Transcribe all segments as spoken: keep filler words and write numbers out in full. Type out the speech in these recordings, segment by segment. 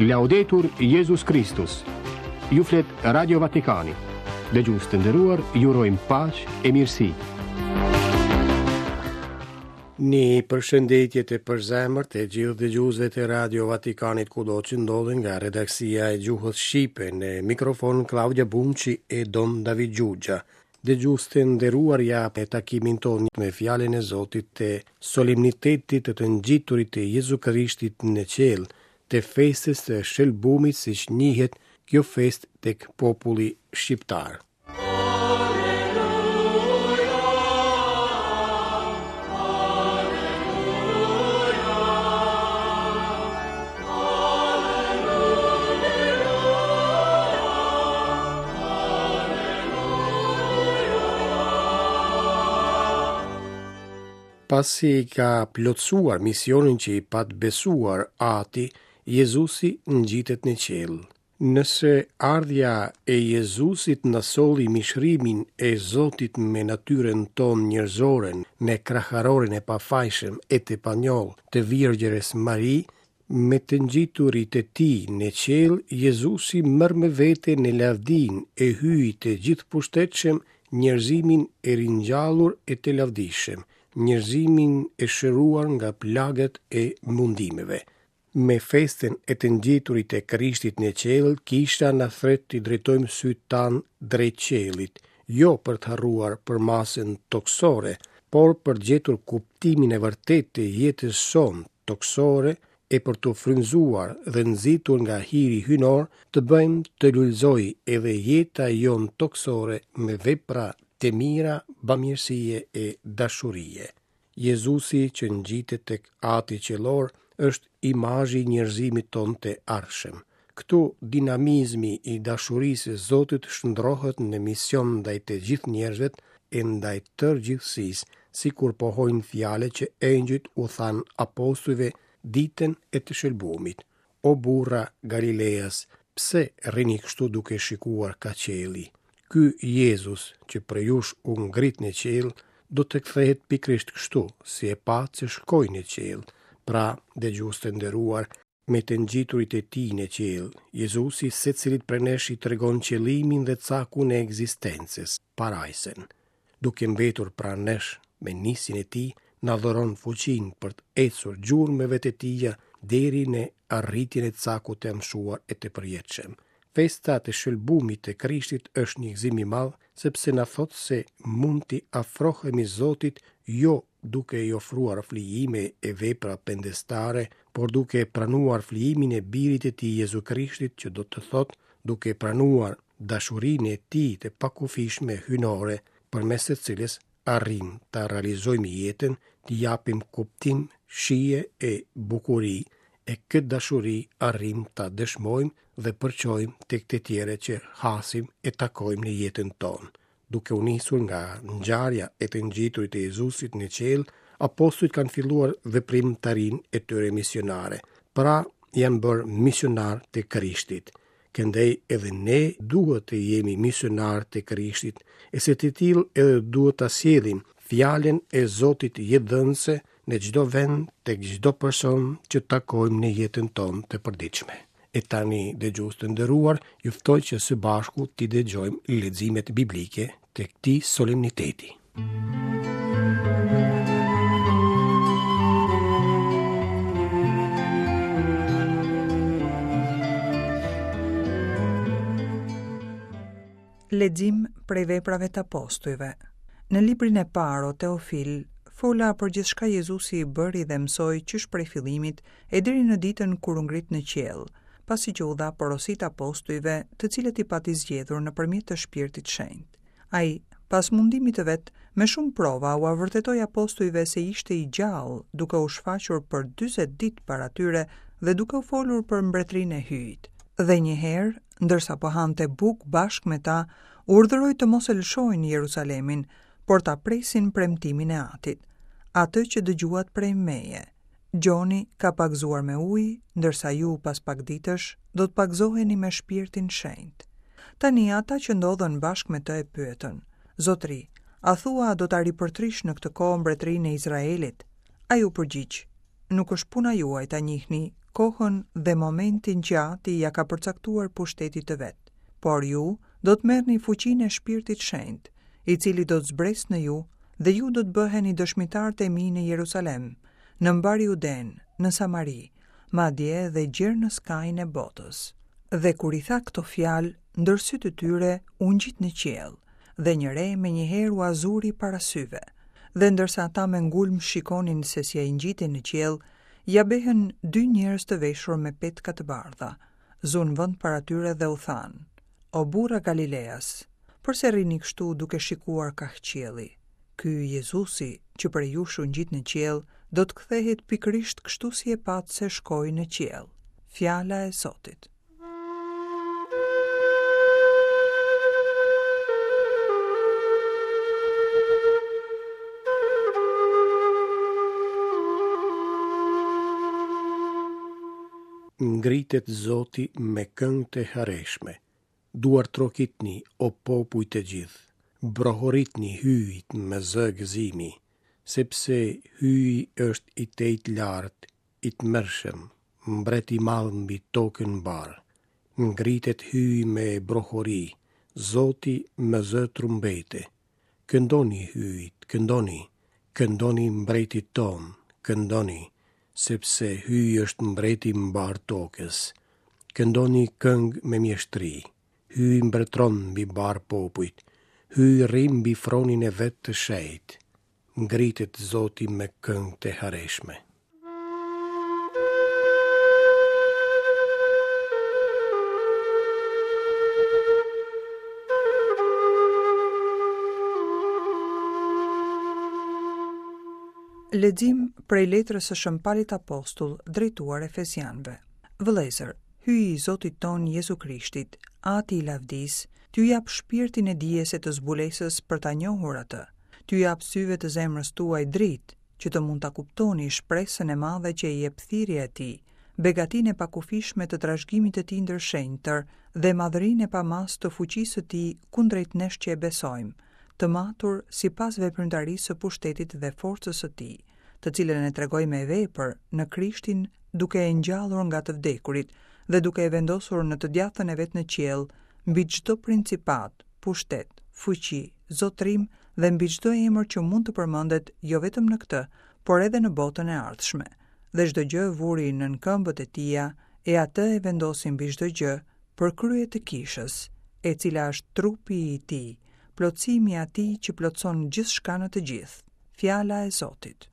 Laudetur Jesus Christus. Ju flet Radio Vatikani. Dëgjues të nderuar, ju urojmë paqë e mirësi. Një përshëndetje të përzemërt e gjithë dëgjuesve të Radio Vatikanit kudo që ndodhen nga redaksia e gjuhës shqipe, në mikrofon Claudia Bunqi e Don David Gjugja. Dëgjues të nderuar, ja e takimin tonë me fjalën e Zotit të solemnitetit të të ngjiturit të Jezu Krishtit në qiell, të festës të shëlbumit siç njihet kjo festë tek populli shqiptar. Pasi ka plotësuar misionin që i pat besuar ati, Jezusi ngjitet në qiell. Nëse ardhja e Jezusit në solli mishrimin e Zotit me natyrën tonë njerëzoren, në kraharorin e pafajshëm e të panjoll të Virgjeres Mari, me të ngjiturit e tij në qiell, Jezusi merr me vete në lavdin e hyj të gjithë pushtetshëm njerëzimin e ringjallur e të lavdishëm, njerëzimin e shëruar nga plagët e mundimeve. Me festën e të ngjiturit e Krishtit në qiell, Kishta na thret të drejtojmë sytë tanë drejt qiellit, jo për të harruar përmasën toksore, por për gjetur kuptimin e vërtet të jetës sonë toksore e për të frymzuar dhe nxitur nga hiri hynor, të bëjmë të lullzoj edhe jeta jon toksore me vepra të mira, bamirësie e dashurie. Jezusi që ngjitet tek ati qiellor është imazhi i njerëzimit tonë të ardhshëm. Këtu dinamizmi i dashurisë së Zotit shndrohet në mision ndaj të gjithë njerëzve e ndaj tërë gjithësisë, sikur pohojnë fjalët që engjëjt u than apostujve ditën e të shëlbumit. O burra Galileas, pse rrini kështu duke shikuar ka qielli? Ky Jezus që për jush u ngrit në qiell, do të kthehet pikrisht kështu, si e pa që shkoi në qiell. Pra, dëgjues të nderuar, me të ngjiturit e tij në qiell, Jezusi secilit prej nesh i tregon qëllimin dhe cakun e ekzistencës, parajsen. Duke mbetur pranë nesh me nisin e tij, na dhuron fuqinë për të ecur gjurmëve të tija deri në arritjen e cakut të mësuar e të përjetshëm. Festa të shëlbumit të Krishtit është një gëzim i madh, sepse na thot se mund t'i afrohemi Zotit jo duke i ofruar flijime e vepra pendestare, por duke pranuar flijimin e birit e tij Jezu Krishtit, që do të thot duke pranuar dashurinë e tij të pakufishme hynore, përmes së cilës arrim ta realizojmë jetën, t'i japim kuptim, shije e bukuri, e këtë dashuri arrim ta dëshmojmë dhe përqojmë tek të tjere që hasim e takojmë në jetën tonë. Duke u nisur nga ngjarja e të ngjiturit të Jezusit në qiell, apostujt kanë filluar veprimtarinë e tyre misionare. Pra, janë bërë misionar të Krishtit. Këndej edhe ne duhet të jemi misionar të Krishtit, e se të tillë edhe duhet ta sjellim fjalën e Zotit jetëdhënëse në çdo vend, tek çdo person që takojmë në jetën tonë të përditshme. E tani, dëgjues të nderuar, ju ftoj që së bashku t'i dëgjojmë leximet biblike të këtij solemniteti. Lexim prej veprave të apostujve. Në librin e parë o Teofil, fola për gjithçka Jezusi i bëri dhe mësoi qysh prej fillimit e deri në ditën kur u ngrit në qiell, pasi që u dha porosit apostujve, të cilët i pati zgjedhur nëpërmjet të Shpirtit Shenjtë. Ai, pas mundimit të vet, me shumë prova u vërtetoi apostujve se ishte i gjallë, duke u shfaqur për dyzet ditë para tyre dhe duke u folur për mbretërinë e hyjit. Dhe një herë, ndërsa po hante bukë bashkë me ta, urdhëroi të mos e lëshojnë Jerusalemin, por ta presin premtimin e Atit, atë që dëgjuat prej meje. Gjoni ka pagzuar me ujë, ndërsa ju pas pak ditësh do të pagzoheni me Shpirtin Shenjtë. Tani ata që ndodhen bashkë me të e pyetën: Zotri, a thua do ta ripërtrish në këtë kohë mbretërinë e Izraelit? Ai u përgjigj: Nuk është puna juaj ta njihni kohën dhe momentin që Ati ja ka përcaktuar pushtetit të vet. Por ju do të merrni fuqinë e Shpirtit Shenjtë, i cili do të zbresë në ju, dhe ju do të bëheni dëshmitarët e mi në Jerusalem, në mbar Juden, në Samari, madje edhe gjerë në skajin e botës. Dhe kur i tha këto fjalë, ndër sytë të tyre u ngjit në qiell, dhe një re me një herë u azuri para syve. Dhe ndërsa ata me ngulm shikonin se si ai ngjitej në qiell, ja behen dy njerëz të veshur me petka të bardha, zunë vend para tyre dhe u thanë: O burra Galileas, përse rrini kështu duke shikuar kaq qielli? Ky Jezusi që për jush u ngjit në qiell, do të kthehet pikërisht kështu si e pat se shkoi në qiell. Fjala e Zotit. Ngritet Zoti me këngë të hareshme. Duar trokitni, o popujt të gjithë. Brohoritni hyjt me zë gëzimi, sepse hyji është i tejt lartë, i të mërshëm, mbret i madh mbi tokën mbar. Ngritet hyji me brohori, Zoti me zë trumbete. Këndoni hyjt, këndoni, këndoni mbretit ton, këndoni, sepse hyji është mbreti mbar tokës. Këndoni këngë me mjeshtri, hyji mbretron mbi bar popujt, hyji rrim mbi fronin e vet të shejt. Ngritet Zoti me këngë të hareshme. Lexim prej letrës së Shëmpalit Apostull drejtuar Efesianëve. Vëllezër, hyji i Zotit ton Jezu Krishtit, Ati i lavdis, t'ju jap shpirtin e dijes e të zbulesës për ta njohur atë. T'ju jap syve të zemrës tuaj dritë, që të mund ta kuptoni shpresën e madhe që i jep thirrja e tij, begatinë e pakufishme të trashëgimit të tij ndërshenjtër dhe madhërinë e pamas të fuqisë së tij kundrejt nesh që e besojmë, të matur sipas veprimtarisë së pushtetit dhe forcës së tij, të cilën e tregoi me vepër në Krishtin, duke e ngjallur nga të vdekurit dhe duke e vendosur në të djathtë e vet në qiell, mbi çdo principat, pushtet, fuqi, zotrim dhe mbi çdo emër që mund të përmendet jo vetëm në këtë, por edhe në botën e ardhshme. Dhe çdo gjë vuri nën këmbët e tija, e atë e vendosi mbi çdo gjë për krye të kishës, e cila është trupi i tij, plotësimi i atij që plotson gjithçka në të gjithë. Fjala e Zotit.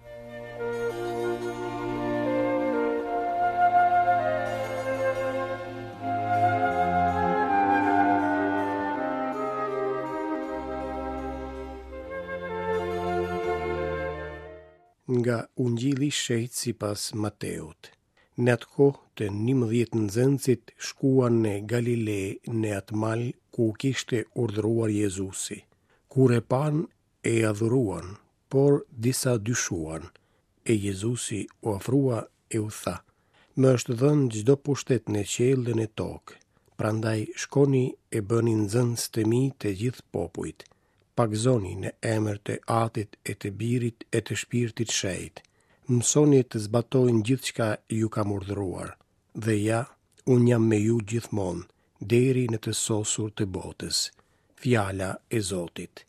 Nga Ungjilli shejt sipas Mateut. Në atë kohë të njëmbëdhjetë nxënësit shkuan në Galile, në atë mal ku kishte urdhëruar Jezusi. Kur e pan, e adhuruan, por disa dyshuan. E Jezusi u ofrua e u tha: "Më është dhënë çdo pushtet në qiell dhe në tokë. Prandaj shkoni e bëni nxënës të mi të gjithë popujt. Pagzoni në emër të Atit e të Birit e të Shpirtit Shenjtë. Mësoni të zbatojnë gjithçka ju kam urdhëruar. Dhe ja, unë jam me ju gjithmonë, deri në të sosur të botës." Fjala e Zotit.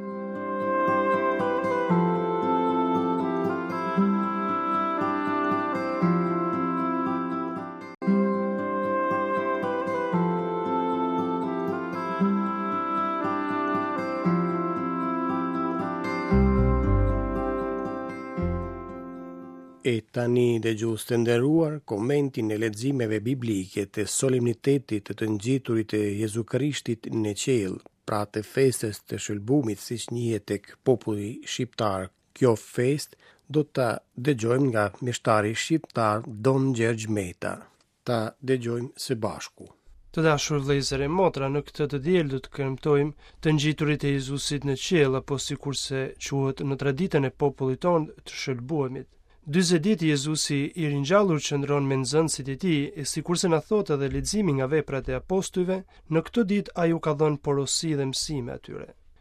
E tani dëgjues të nderuar, komentin e leximeve biblike të solemnitetit të ngjiturit të Jezu Krishtit në qiell, pra të festës të shëlbumit siç njihet tek populli shqiptar. Kjo festë do ta dëgjojmë nga meshtari shqiptar Don Gjergj Meta. Ta dëgjojmë së bashku. Të dashur vëllezër e motra, në këtë të diel do të këndojmë të ngjiturit e Jezusit në qiell, apo sikurse quhet në traditën e popullit tonë të shëlbuamit. dyzet ditë Jezusi i ringjallur qëndron me nxënësit e tij, e sikurse na thotë edhe leximi nga Veprat e Apostujve, në këtë ditë ai u ka dhënë porosi dhe mësime atyre.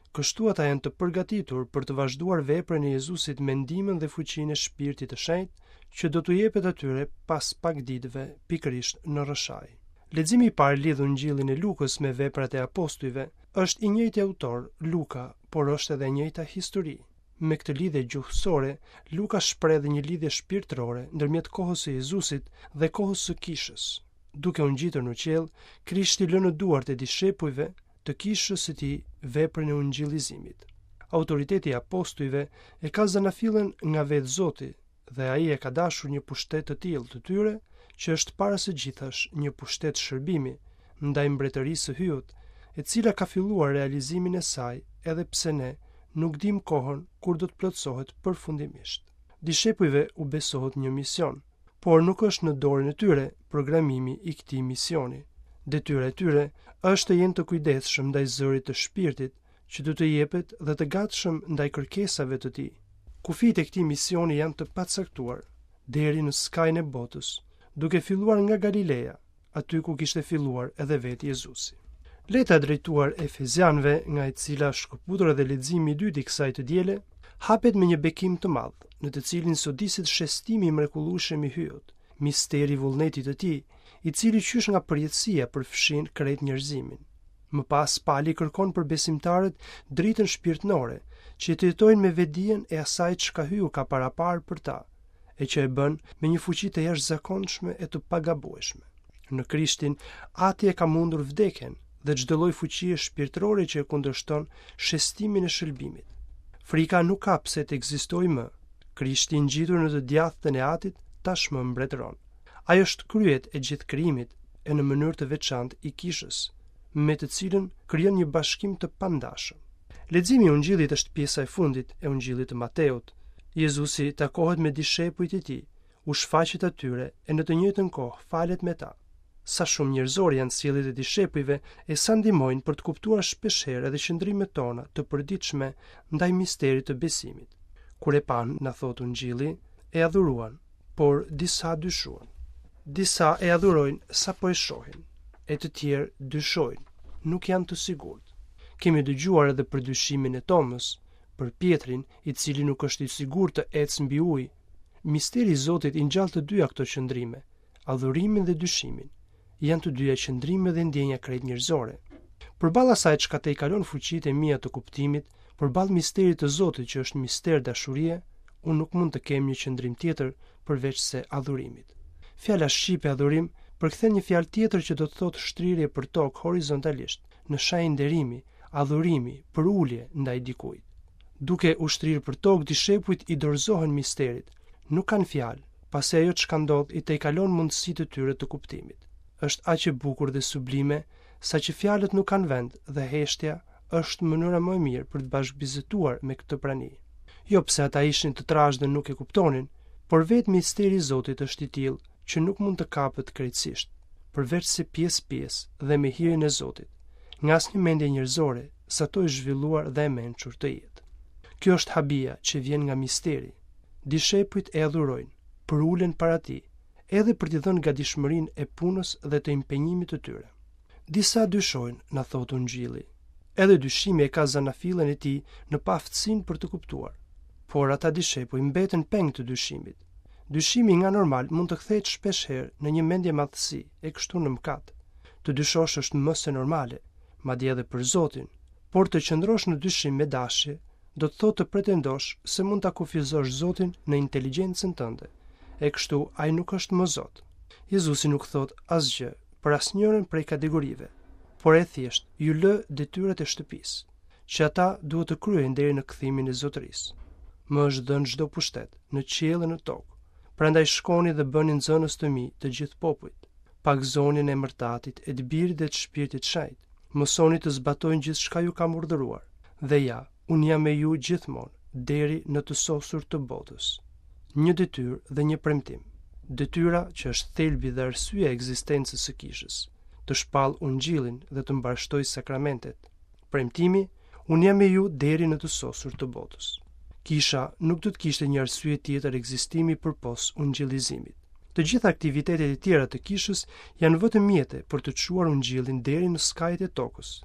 Kështu ata janë të përgatitur për të vazhduar veprën e Jezusit me ndihmën dhe fuqinë e Shpirtit të Shenjtë që do t'u jepet atyre pas pak ditëve pikërisht në rrëshaj. Leximi i parë lidh Ungjillin e Lukës me veprat e apostujve. Është i njëjti autor, Luka, por është edhe e njëjta histori. Me këtë lidhje gjuhësore, Luka shpreh një lidhje shpirtërore ndërmjet kohës së Jezusit dhe kohës së kishës. Duke u ngjitur në qiell, Krishti lë në duart e dishepujve të kishës së tij veprën e ungjillizimit. Autoriteti i apostujve e ka zanafillën nga vetë Zoti dhe ai e ka dashur një pushtet të tillë të tyre, që është para së gjithash një pushtet shërbimi ndaj mbretërisë së hyjut, e cila ka filluar realizimin e saj edhe pse ne nuk dim kohën kur do të plotësohet përfundimisht. Dishepujve u besohet një mision, por nuk është në dorën e tyre programimi i këtij misioni. Detyra e tyre është të jenë të kujdesshëm ndaj zërit të Shpirtit që do të jepet dhe të gatshëm ndaj kërkesave të tij. Kufijtë e këtij misioni janë të pacaktuar deri në skajin e botës, duke filluar nga Galilea, aty ku kishte filluar edhe vetë Jezusi. Leta drejtuar Efezianëve, nga e cila është shkëputur edhe leximi i dytë i kësaj të diele, hapet me një bekim të madh, në të cilin sodiset shtestimi i mrekullueshëm i hyjut, misteri i vullnetit të tij, i cili qysh nga përjetësia përfshin krejt njerëzimin. Më pas pali kërkon për besimtarët dritën shpirtënore, që të jetojnë me vedijen e asaj çka hyu ka paraparë për ta, e që e bën me një fuqi të jashtëzakonshme e të pagabueshme. Në Krishtin, ati e ka mundur vdekjen dhe çdo lloj fuqie shpirtërore që e kundërshton shestimin e shëlbimit. Frika nuk ka pse të ekzistojë më. Krishti i ngjitur në të djathtën e atit tashmë mbretëron. Ai është kryet e gjithë krijimit e në mënyrë të veçantë i kishës, me të cilën krijon një bashkim të pandashëm. Leximi i Ungjillit është pjesa e fundit e Ungjillit të Mateut. Jezusi takohet me dishepujt e tij, u shfaqet atyre e në të njëjtën kohë falet me ta. Sa shumë njerëzor janë sjelljet e dishepujve e sa ndihmojnë për të kuptuar shpeshherë edhe qëndrimet tona të përditshme ndaj misterit të besimit. Kur e pan, na thot Ungjilli, e adhuruan, por disa dyshuan. Disa e adhurojnë sa po e shohin, e të tjerë dyshojnë, nuk janë të sigurt. Kemi dëgjuar edhe për dyshimin e Tomës, për Pietrin, i cili nuk është i sigurt të ecë mbi ujë. Misteri i Zotit i ngjall të dyja këto qëndrime, adhurimin dhe dyshimin. Janë të dyja qëndrime dhe ndjenja krejt njerëzore. Përballë asaj çka të i kalon fuqitë e mia të kuptimit, përballë misterit të Zotit që është mister dashurie, unë nuk mund të kem një qëndrim tjetër përveç se adhurimit. Fjala shqipe adhurim përkthen një fjalë tjetër që do të thotë shtrirje për tokë horizontalisht, në shenjë nderimi, adhurimi, për ulje ndaj dikujt. Duke u shtrirë për tokë, dishepujt i dorëzohen misterit, nuk kanë fjalë, pasi ajo çka ndodh i tejkalon mundësitë të tyre të kuptimit. Është aq e bukur dhe sublime, saqë fjalët nuk kanë vend dhe heshtja është mënyra më e mirë për të bashkëbizetuar me këtë prani. Jo pse ata ishin të trashë dhe nuk e kuptonin, por vetë misteri i Zotit është i tillë që nuk mund të kapet krejtësisht, përveç se pjesë-pjesë dhe me hijen e Zotit, nga asnjë mendje njerëzore, sa to i zhvilluar dhe e mençur të jetë. Kjo është habia që vjen nga misteri. Dishepujt e adhurojnë, për ulen para tij, edhe për t'i dhënë gatishmërinë e punës dhe të impenjimit të tyre. Disa dyshojnë, na thot Ungjilli. Edhe dyshimi e ka zanafillën e tij në paaftësinë për të kuptuar, por ata dishepuj mbeten peng të dyshimit. Dyshimi nga normal mund të kthehet shpeshherë në një mendje madhësi e kështu në mëkat. Të dyshosh është më se normale, madje edhe për Zotin, por të qëndrosh në dyshim me dashje do të thotë të pretendosh se mund ta kufizosh Zotin në inteligjencën tënde. E kështu ai nuk është më Zot. Jezusi nuk thot asgjë për asnjërin prej kategorive, por e thjesht ju lë detyrat e shtëpisë, që ata duhet të kryejnë deri në kthimin e zotërisë. Më është dhënë çdo pushtet në qiell e në tokë. Prandaj shkoni dhe bëni nxënës të mi të gjithë popujt. Pagzonin e mërtatit, e të birit dhe të shpirtit shenjt. Mësoni të zbatojnë gjithçka ju kam urdhëruar. Dhe ja, unë jam me ju gjithmonë, deri në të sosur të botës. Një detyrë dhe një premtim. Detyra që është thelbi dhe arsyeja e ekzistencës së kishës, të shpall ungjillin dhe të mbarështoj sakramentet. Premtimi, unë jam me ju deri në të sosur të botës. Kisha nuk do të kishte një arsye tjetër ekzistimi përpos ungjillizimit. Të gjitha aktivitetet e tjera të kishës janë vetëm mjete për të çuar ungjillin deri në skajet e tokës.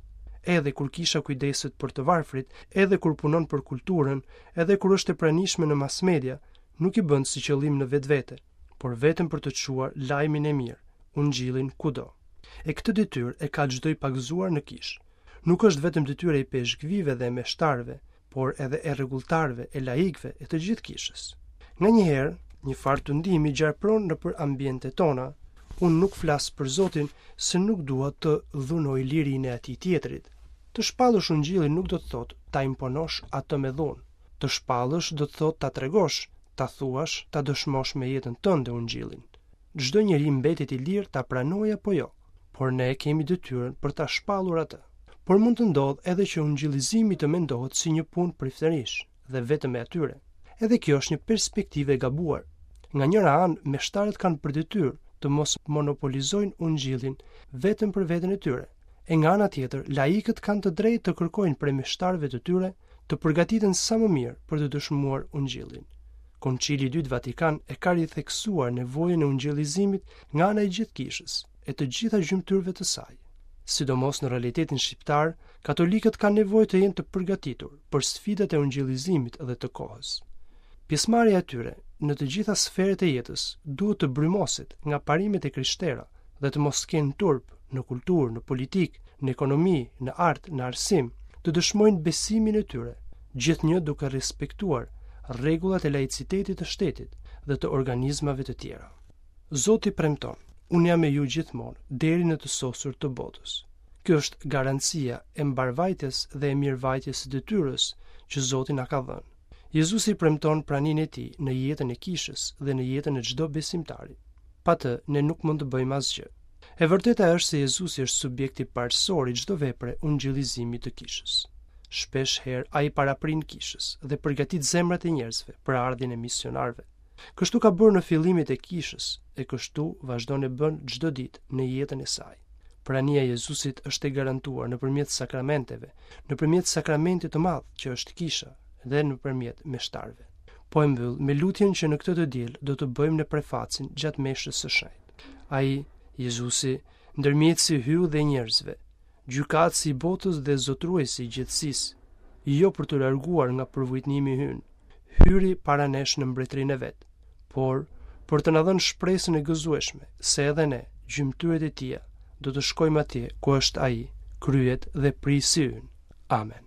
edhe kur kisha kujdeset për të varfrit, edhe kur punon për kulturën, edhe kur është e pranishme në mass media, nuk i bën si qëllim në vetvete, por vetëm për të çuar lajmin e mirë, ungjillin kudo. E këtë detyrë e ka çdo i pagëzuar në kishë. Nuk është vetëm detyra i peshkvive dhe meshtarëve, por edhe e rregulltarëve, e laikëve e të gjithë kishës. Nganjëherë, një farë të ndihmi gjarpron në për ambientet tona. Unë nuk flas për Zotin se nuk dua të dhunoj lirinë e atij tjetrit. Të shpallësh ungjillin nuk do të thotë ta imponosh atë me dhunë. Të shpallësh do të thotë ta tregosh, ta thuash, ta dëshmosh me jetën tënde ungjillin. Çdo njeri mbetet i lirë ta pranojë apo jo, por ne kemi detyrën për ta shpallur atë. Por mund të ndodhë edhe që ungjillizimi të mendohet si një punë priftërish dhe vetëm e atyre. Edhe kjo është një perspektivë e gabuar. Nga njëra anë, meshtarët kanë për detyrë të mos monopolizojnë ungjillin vetëm për veten e tyre. E nga ana tjetër, laikët kanë të drejtë të kërkojnë prej meshtarëve të tyre të përgatiten sa më mirë për të dëshmuar ungjillin. Koncili i dytë Vatikan e ka ritheksuar nevojën e ungjillizimit nga ana e gjithë kishës e të gjitha gjymtyrëve të saj. Sidomos në realitetin shqiptar, katolikët kanë nevojë të jenë të përgatitur për sfidat e ungjillizimit dhe të kohës. Pjesëmarrja e tyre në të gjitha sferet e jetës duhet të brymoset nga parimet e krishtera dhe të mos kenë turp në kulturë, në politikë, në ekonomi, në art, në arsim, të dëshmojnë besimin e tyre, gjithnjë duke respektuar rregullat e laicitetit të shtetit dhe të organizmave të tjera. Zoti premton: unë jam me ju gjithmonë deri në të sosur të botës. Kjo është garancia e mbarvajtjes dhe e mirëvajtjes së detyrës që Zoti na ka dhënë. Jezusi premton praninë e tij në jetën e kishës dhe në jetën e çdo besimtari. Pa të, ne nuk mund të bëjmë asgjë. E vërteta është se Jezusi është subjekti parësor i çdo vepre ungjillizimi të kishës. Shpesh herë ai paraprin kishës dhe përgatit zemrat e njerëzve për ardhjen e misionarëve. Kështu ka bërë në fillimet e kishës e kështu vazhdon e bën çdo ditë në jetën e saj. Prania e Jezusit është e garantuar nëpërmjet sakramenteve, nëpërmjet sakramentit të madh që është kisha dhe nëpërmjet meshtarëve. Po e mbyll me lutjen që në këtë të diel do të bëjmë në prefacin gjatë meshës së shenjtë. Ai, Jezusi, ndërmjetësi i hyll dhe njerëzve, gjykatësi i botës dhe zotruesi i gjithësisë, jo për të larguar nga përvujtnimi i hyn, hyri para nesh në mbretërinë e vet, por për të na dhënë shpresën e gëzueshme se edhe ne, gjymtyrët e tija, do të shkojmë atje ku është ai, kryet dhe prisi ynë. Amen.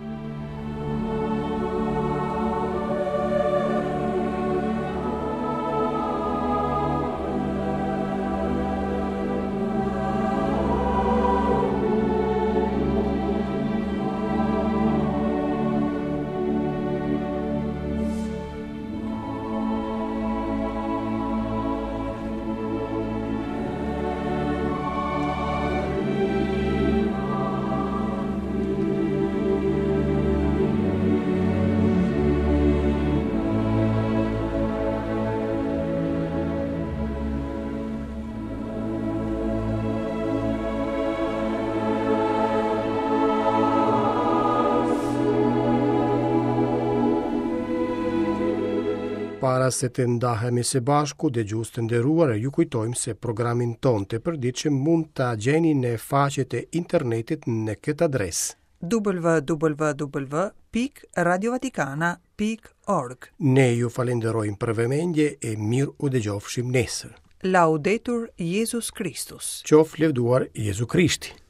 Para se të ndahemi së bashku, dëgjues të nderuar, ju kujtojmë se programin ton të përditshëm mund ta gjeni në faqet e internetit në këtë adresë: w w w pikë radiovatikana pikë org. Ne ju falenderojmë për vëmendje e mirë u dëgjofshim nesër. Laudetur Jesus Christus. Qoftë lëvduar Jezu Krishti.